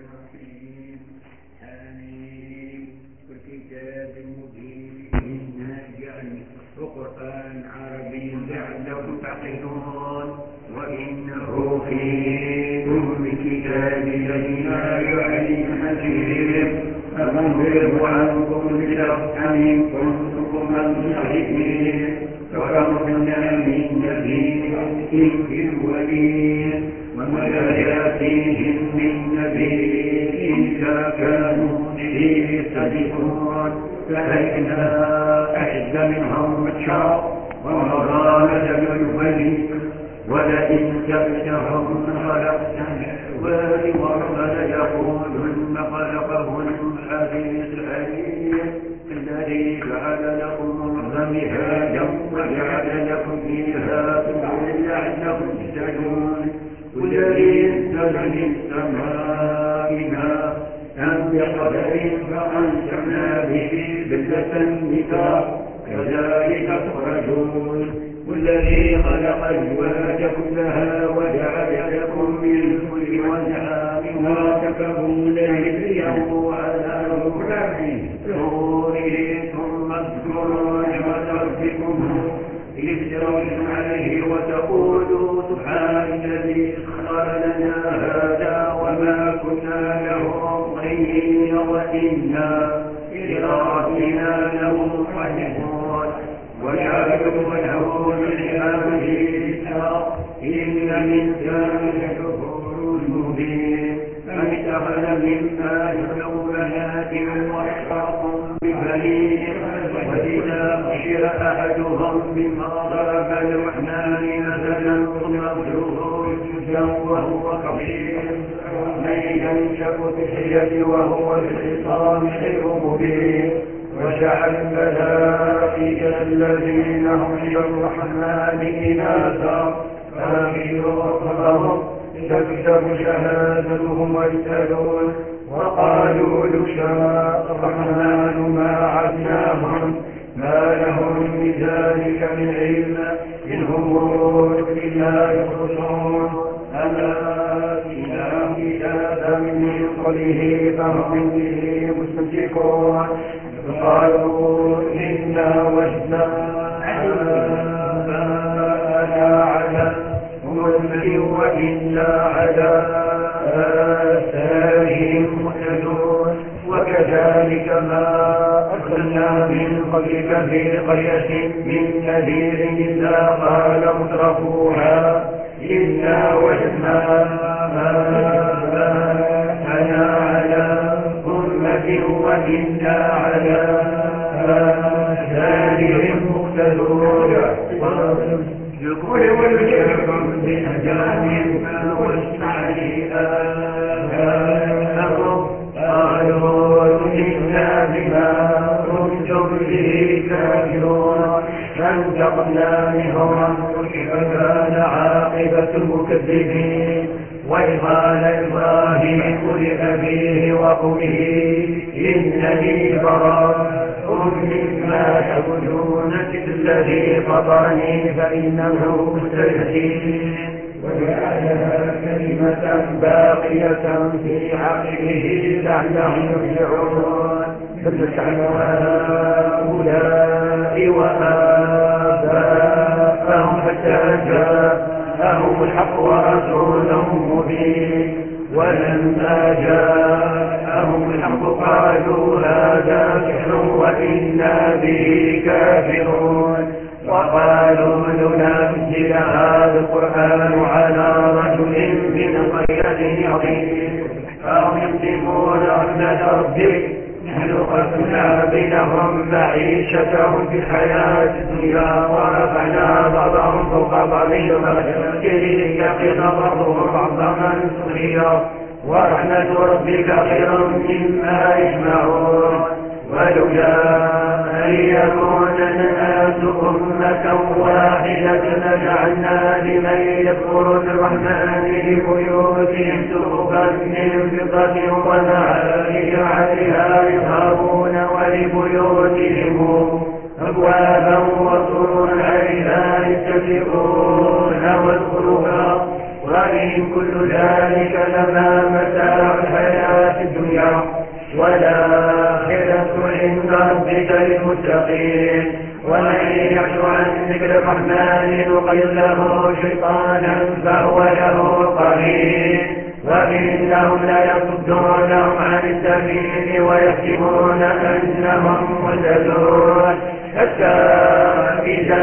الرحيم. آمين. والكتاب المبين إنا جعلنا القرآن عربي لعلكم تعقلون وإنه في الكتاب لدينا لعلي حكيم أنذر عنكم بالأرحام كنتم المشركين وكرمنا من نبي في الوليد وما يأتيهم من نبي إلا كانوا به يستهزئون فأهلكنا أشد منهم بطشا ومضى مثل الوليد ولئن سألتهم خلقنا الأزواج ليقولن خلقهن العزيز العليم الذي جعل لكم الأرض مهادا وجعل لكم فيها سبلا لعلكم تهتدون والذي انزل من السماء ماء بقدر فأنشأنا به بلدة ميتا كذلك تخرجون والذي خلق الأزواج كلها وجعل لكم من الفلك والأنعام ما تركبون لتجروا على ظهوره ثم اذكروا نعمة ربكم إذ ترون عليه وتقولوا سبحان الذي سخر لنا هذا وما كنا له مقرنين وإنا إلى ربنا لمنقلبون وجعلوا له من عباده إن من ذلك كفر مبين فاتخذ مما يدعو بنات وأشفاق ببنين وإذا بشر أحدهم بما ضرب الرحمن مثلا ضربه سجدا وهو كظيم من ينشأ في الحيل وهو في الخصام غير مبين وجعل الملائكة الذين هم للرحمن إناثا فأخذوا ربهم تكتب شهادتهم ويسألون وقالوا لو شاء الرحمن ما عدناهم ما لهم بذلك من علم إن هم إلا يخرجون ألا إلى كتاب من قبله فهم به مستمسكون قالوا إنا وجدنا آباءنا على أمة وإنا على آثارهم مهتدون وكذلك ما أرسلنا من قبلك في قرية من نذير إلا قال مترفوها إنا وجدنا آباءنا على أمة وإنا على آثارهم مقتدون لكل وجهكم بأجانب واستعلي آباءهم قالوا إنا بما كنتم به كافرون فانتقمنا منهم فكان عاقبة المكذبين وإذ قال إبراهيم لأبيه وقومه إنني براء مما تعبدون الذي فطرني فإنه مستهزئ وجعلها كلمة باقية في عقبه لعلهم يرجعون فمتعنا هؤلاء وآباءهم حتى جاءهم الحق ورسول مبين ولما جاءهم الحق قالوا هذا سحر وإنا به كافرون وقالوا ننزل هذا القرآن على رجل من القرية عظيم فهم يقسمون رحمة ربك نحن قسمنا بينهم معيشتهم في الحياة الدنيا ورفعنا بعضهم فوق بعض درجات ليتخذ بعضهم بعضا سخريا ورحمة ربك خير مما يجمعون ولولا أن يكون الناس أمة واحدة لجعلنا لمن يكفر بالرحمن لبيوتهم سقفا من فضة ومعارج عليها يظهرون ولبيوتهم أبوابا وسررا عليها يتكئون والخلقا وإن كل ذلك لما متاع الحياة الحياة الدنيا والآخرة عند ربك للمتقين. ومن يعش عن ذكر الرحمن نقيض له شيطانا فهو له قرين وإنهم ليصدونهم عن السبيل ويحسبون أنهم مهتدون حتى إذا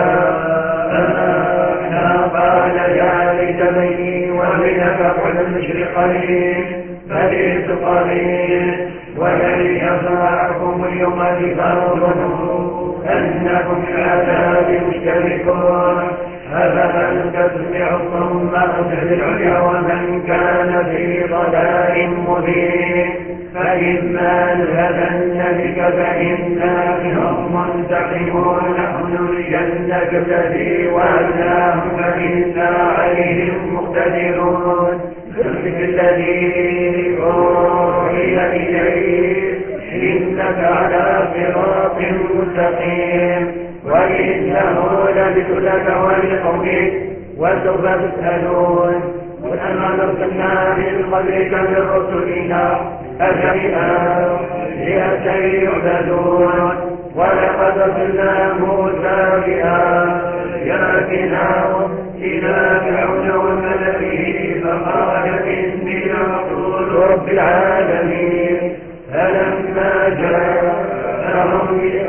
جاءنا قال يا ليت بيني وبينك بعد المشرقين فبئس قرين ولن ينفعكم اليوم إذ ظننتم أنكم في العذاب مشتركون أفمن تسمع الصم وتهدي العمي ومن كان في ضلال مبين فإما نذهبن بك فإنا منهم منتقمون نحن الجنة التي وعدناهم فإنا عليهم مقتدرون ذلك الذي أوحي إليك إنك على صراط مستقيم وإنه لذكر لك ولقومك وسوف تسألون. وأما أرسلنا من قبلك من رسلنا أفبآياتنا يعبدون ولقد أرسلنا موسى بآياتنا إلى فرعون وملئه فقال إني رسول رب العالمين فلما جاءهم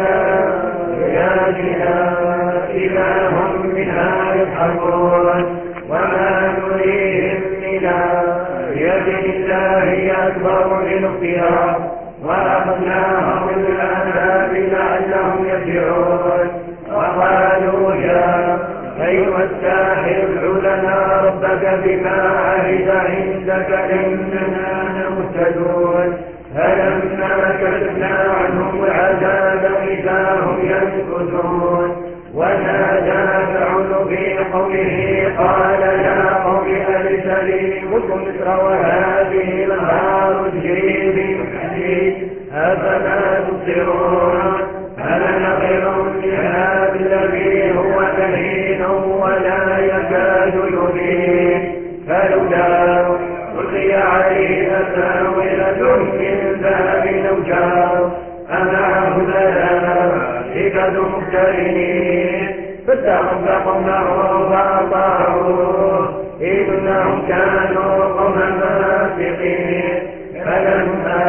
بآياتنا إذا هم منها يضحكون وما نريهم من آية إلا هي أكبر من أختها وأخذناهم بالعذاب لعلهم يرجعون. وقالوا يا أيها الساحر ادع لنا ربك بما عهد عندك إننا مهتدون فلما كشفنا عنهم العذاب إذا هم ينكثون. ونادى فرعون في قومه قال يا قوم أليس لي ملك مصر وهذه الأنهار تجري من تحتي أفلا تبصرون أنا خير من هذا الذي هو مهين ولا يكاد يبين فلولا ألقي عليه أساورة من ذهب أو جار أمعه ملائكة مقترنين فاستخفهم فأطاعوه إنهم كانوا قوما فاسقين فلما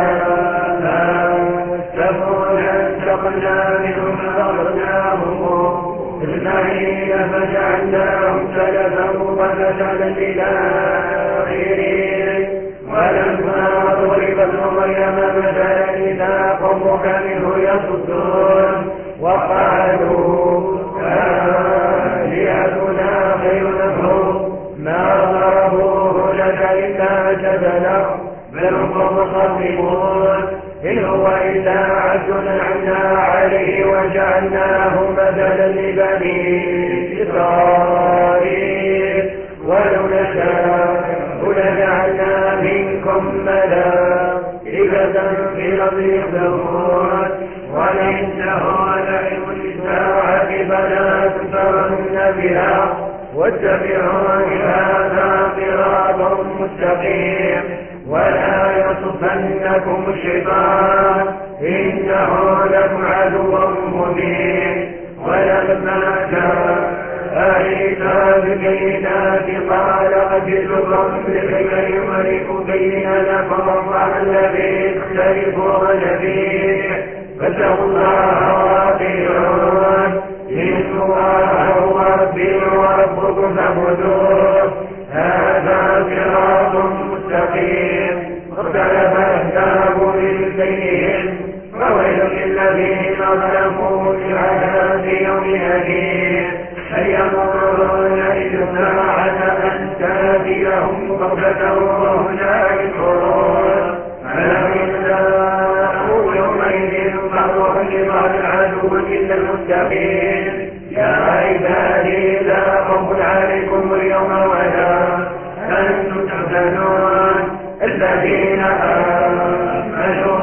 آسفونا انتقمنا منهم فأخذناهم أجمعين فجعلناهم سلفا ومثلا للآخرين. ولما ضربت مريم مثلا إذا قومك منه يصدون وقالوا آلهتنا خير لهم ما ضربوه لك إلا جدلا بل هم مخصمون إن هو إلا عبد أنعمنا عليه وجعلناه مثلا لبني إسرائيل ولو نشاء لجعلنا منكم ملائكة في الأرض يخلقون وإنه لعلم للساعة فلا تمترن بها واتبعون هذا صراط مستقيم ولا يصدنكم الشيطان إنه لكم عدو مبين. ولما جاء عيسى بالبينات قال قد جئتكم لكي أبين لكم الذي تختلفون فيه فاتقوا الله وأطيعون إن الله هو ربي وربكم فاعبدوه هذا صراط مستقيم. اختلف أحزاب من بينهم فويل للذين ظلموا في عذاب يوم أليم هل ينظرون إلا الساعة أن تأتيهم بغتة وهم لا يشعرون ألم يملأوا يومئذ بعضهم لبعض عدو إلا المتقين. يا عبادي لا خوف عليكم اليوم ولا أنتم تحزنون الذين آمنوا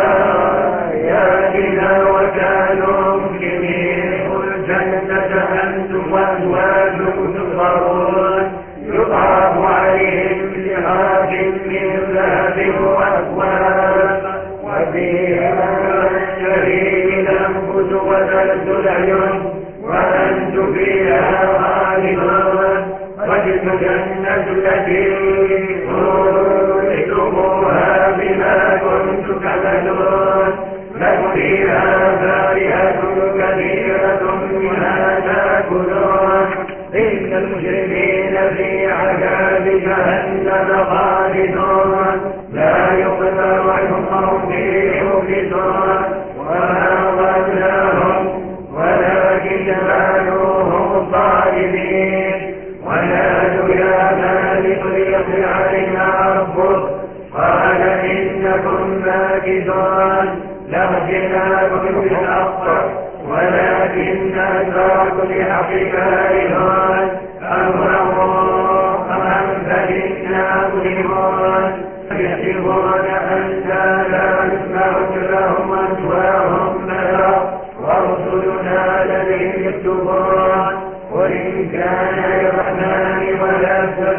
بآياتنا وكانوا مسلمين الجنة أنتم وأزواجكم تحبرون يطاف عليهم بلحاف من ذهب وأكواب فيها تشتهي الأنفس وتلذ الأعين وأنت فيها خالدون وتلك الجنة التي أورثتموها بما كنتم تعملون لكم فيها فاكهة كثيرة منها تأكلون إن المجرمين في عذاب جهنم خالدون لا يقدر عنهم وهم فيه مبلسون وما ضلهم ولكن كانوا هم الظالمين ونادوا يا مالك ليقضي علينا ربك قال إنكم ماكثون لغجناكم بالحق ولكن أكثركم لحق كارهون أمرهم فإنا مجرمون يحسبون أنا لا نسمع لهم أسواهم بلى ورسلنا لديهم يكتبون قل إن كان للرحمن ولد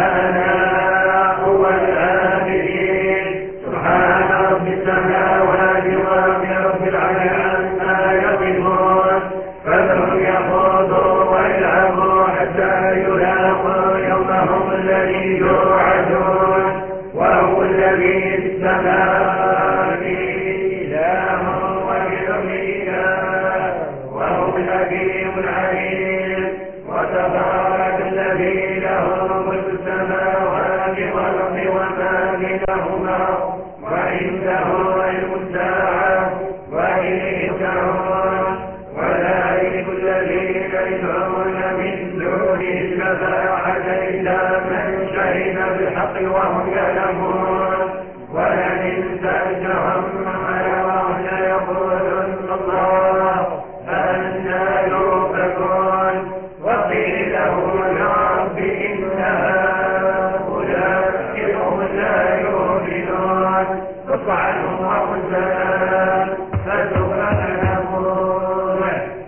فأنا هو العابدين سبحان رب السماوات ورب العرش عما يصفون فذرهم يخوضوا ويلعبوا حتى يلاقوا يومهم الذي يوعدون وهو الذي في السماء إله وبالأرض إله وهو الحكيم العليم وتبارك الذي له ملك السماوات والأرض وما بينهما وعنده علم الساعة وإليه ترجعون ولا يملك الذين يدعون من دونه الشفاعة إلا من شهد بالحق وهم يعلمون ولئن سألتهم وهم ليقولن الله فأنى يؤفكون وقيل لهم يا رب إن هؤلاء هم لا يؤمنون كف عنهم وقل سلام فسوف نقول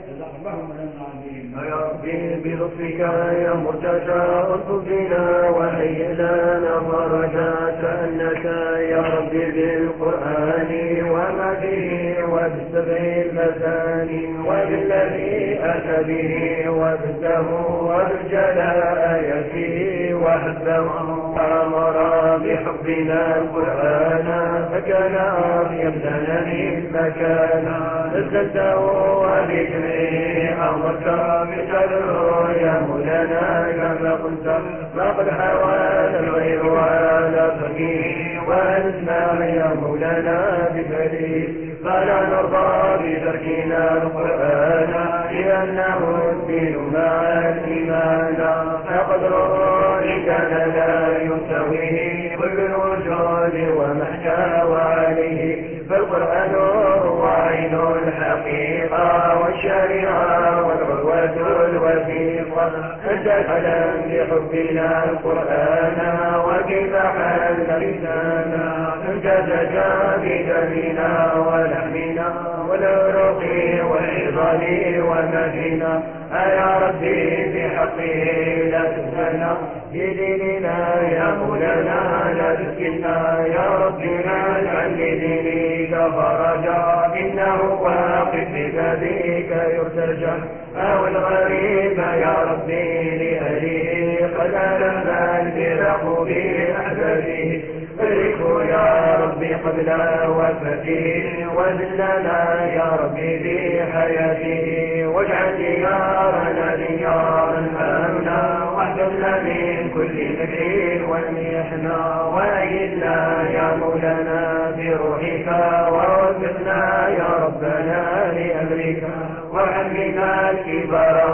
يا ربي بلطفك يا مرتجى اطلب بنا وهيئ لنا فرجا سألناك يا ربي بالقرآن وما فيه وبالسبع المثاني وبالذي أتى به وبالده وبالجلاء فيه وحبه أمر بحبنا القرآن فكان أطيب لنا مما كان نزلته وبكره أمرك بقدره يا مولانا كما قلت فقد حوال الغير ولا فقيه وأنسنا يا مولانا بفريد فلا نرضى بتركنا القرآن لأنه الدين مع الإيمان فقدره كان لا يسويه كل الوجود ومحتوى عليه فالقرآن هو عين الحقيقة والشريعة والعروة الوثيقة أنت الحلم بحبنا القرآن وكيف حل لسانا أنت زكى بدمنا ولحمنا والعروق والعظام ومدينا يا ربي بحقه لا تسلنا بديننا يا مولانا لا تسكتنا يا ربنا اجعل لدينك فرجا إنه واقف ببابك يرتجى أو الغريب يا ربي لأهله قد ألم الفراق بأحبابه فرقه يا ربي قبل وفاته وذلنا يا ربي بحياته واجعل ديارنا ديارا آمنا واحفظنا من كل مكر والمحنة وأيدنا يا مولانا بروحك ووفقنا يا ربنا لأمرك وحملنا الكبار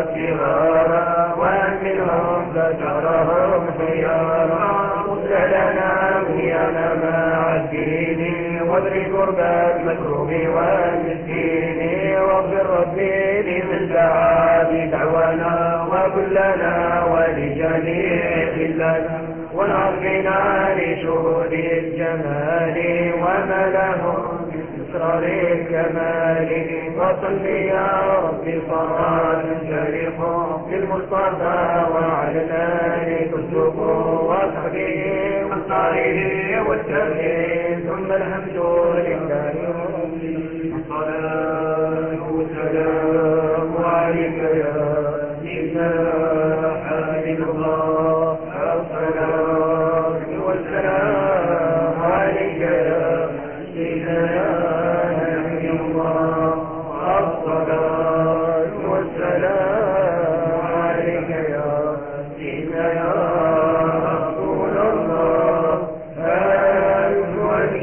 والصغار وأمنهم ذكرهم خيارا لنا بنيانا مع الدين واضرب كرب المكروب والمسكين واغفر ربي لمن دعا بدعوانا وكلنا ولجميع خلنا ونعرفنا لشهود الجمال وما لهم بإسرار الكمال وصل يا ربي صلاة شريفة للمصطفى وعلى الآل كتبه وصحبه وصاره والتمهيد ثم الحمد لله رب الصلاة والسلام عليك يا سيدنا حبيب الله الصلاة والسلام عليك يا سيدنا نبي الله الصلاة والسلام عليك يا سيدنا رسول الله ألف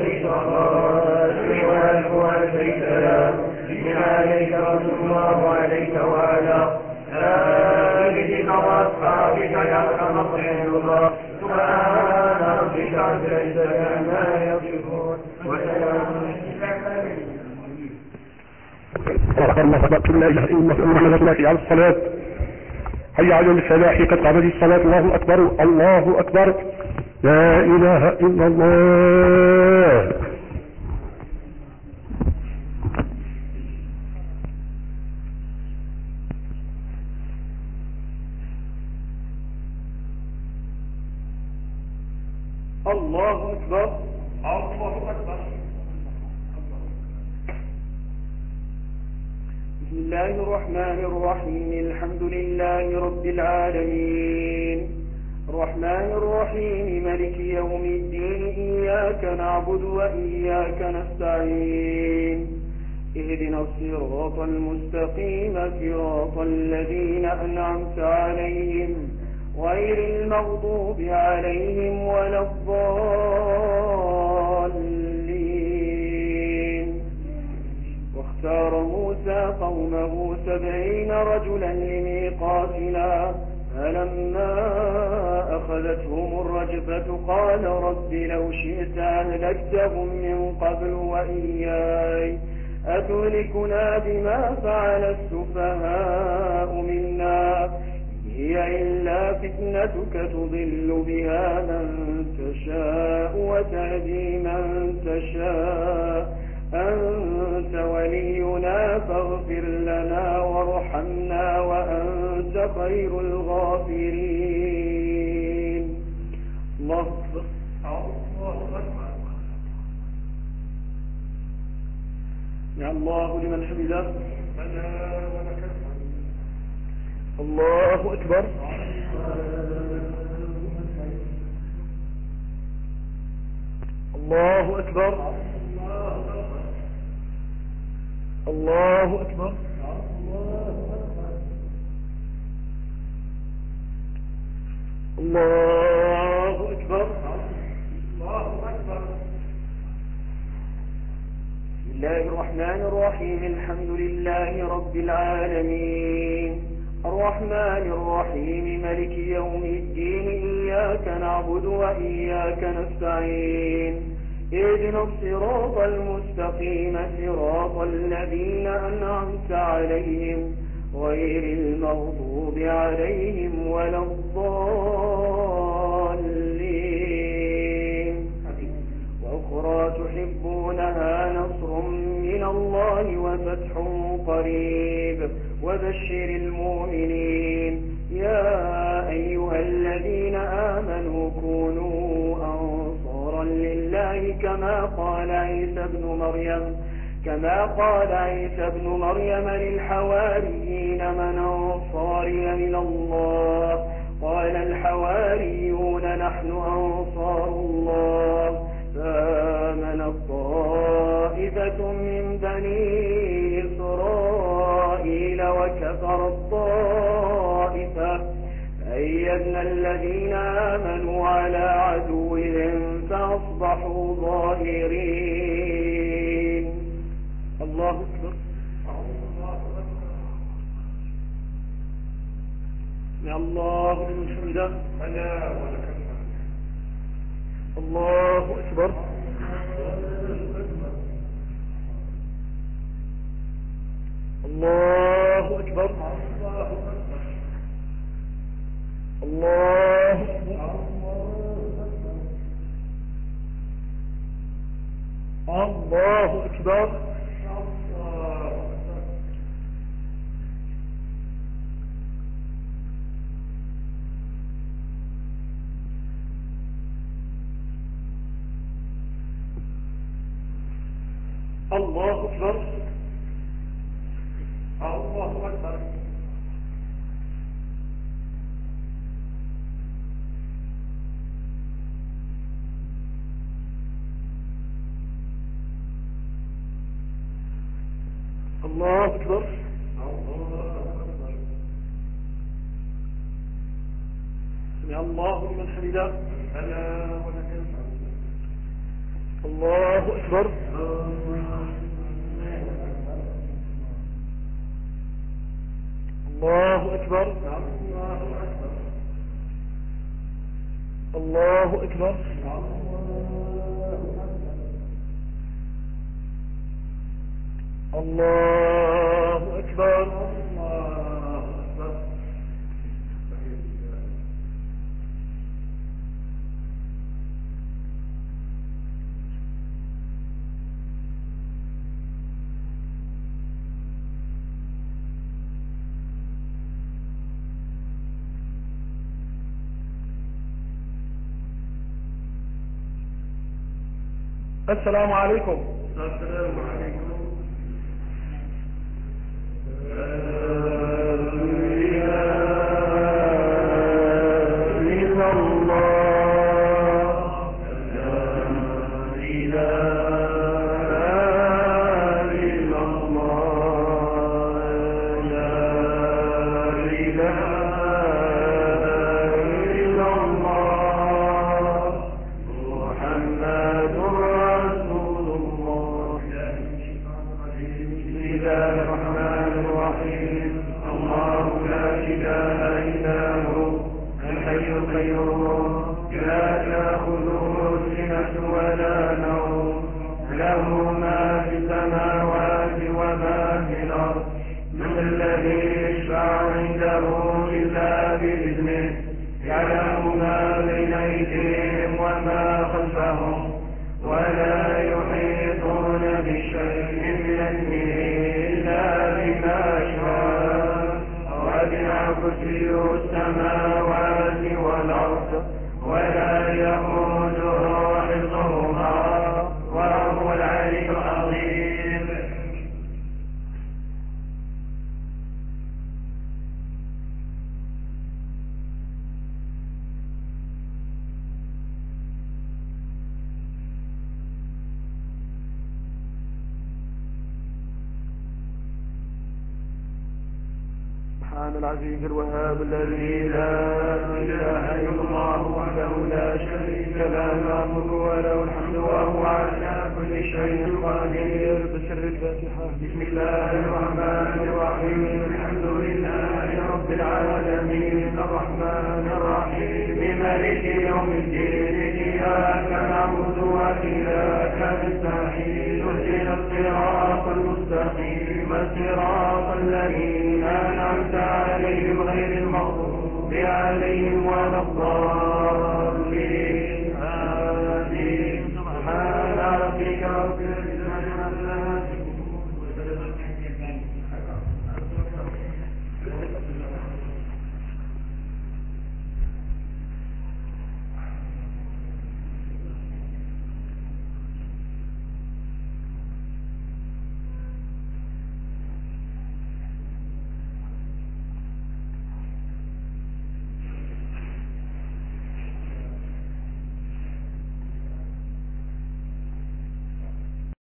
ألف سلام من عليك رسول الله وعليك وعلى آلك وأصحابك يا أكرم خلق الله سبحان ربك رب العزة عما يصفون وسلام لا اله الا الله على الصلاه حي على الفلاح قد قامت الصلاه الله اكبر الله اكبر لا اله الا الله الله اكبر الله اكبر. بسم الله الرحمن الرحيم الحمد لله رب العالمين الرحمن الرحيم ملك يوم الدين إياك نعبد وإياك نستعين اهدنا الصراط المستقيم صراط الذين أنعمت عليهم غير المغضوب عليهم ولا الضالين. واختار موسى قومه 70 رجلا لميقاتنا فلما أخذتهم الرجفة قال رب لو شئت أهلكتهم من قبل وإياي أتهلكنا بما فعل السفهاء منا هي إلا فتنتك تضل بها من تشاء وتهدي من تشاء أنت ولينا فاغفر لنا وارحمنا وأنت خير الغافرين. الله أكبر الله أكبر. يا الله لمن حمده الله أكبر. الله أكبر الله أكبر. الله أكبر الله أكبر. بسم الله الرحمن الرحيم الحمد لله رب العالمين الرحمن الرحيم ملك يوم الدين إياك نعبد وإياك نستعين اهدنا الصراط المستقيم صراط الذين أنعمت عليهم غير المغضوب عليهم ولا الضالين. وأخرى تحبونها نصر من الله وفتح قريب وبشر المؤمنين يا أيها الذين آمنوا كونوا أنصارا لله كما قال عيسى ابن مريم للحواريين من أنصاري إلى الله قال الحواريون نحن أنصار الله فآمنت طائفة من بني إسرائيل وكفرت طائفة فأيدنا الذين آمنوا على عدوهم فأصبحوا ظاهرين. الله أكبر يا الله لمن حمده الله أكبر الله أكبر الله الله أكبر. الله أكبر. الله أكبر. الله أكبر. سمع الله لمن حمده. ألا ولك الحمد. الله أكبر. الله أكبر. الله أكبر. الله أكبر. السلام عليكم. السلام عليكم. سبحان العزيز الوهاب الذي لا إله إلا الله وحده لا شريك له الملك وله الحمد وهو على كل شيء قدير. بسر الفاتحة. بسم الله الرحمن الرحيم. الحمد لله رب العالمين الرحمن الرحيم مالك يوم الدين إياك نعبد وإياك نستعين اهدنا الصراط المستقيم صراط الذين أنعمت عليهم غير المغضوب عليهم ولا الضالين.